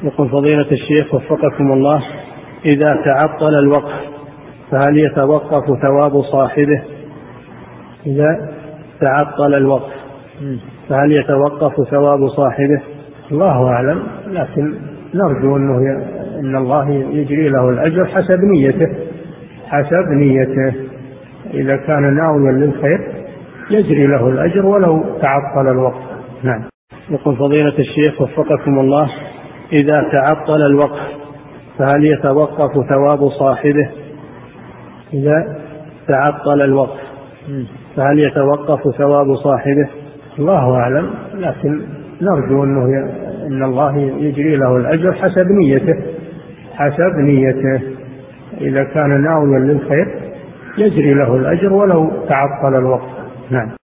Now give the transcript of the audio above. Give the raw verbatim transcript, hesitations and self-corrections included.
يقول فضيلة الشيخ وفقكم الله، إذا تعطل الوقف فهل يتوقف ثواب صاحبه؟ إذا تعطل الوقف فهل يتوقف ثواب صاحبه؟ الله أعلم، لكن نرجو أنه ي... أن الله يجري له الأجر حسب نيته حسب نيته إذا كان ناويا للخير يجري له الأجر ولو تعطل الوقف. نعم. يقول فضيلة الشيخ وفقكم الله، إذا تعطل الوقف فهل يتوقف ثواب صاحبه؟ إذا تعطل الوقف فهل يتوقف ثواب صاحبه؟ الله أعلم، لكن نرجو أنه ي... أن الله يجري له الأجر حسب نيته حسب نيته إذا كان ناويا للخير يجري له الأجر ولو تعطل الوقف. نعم.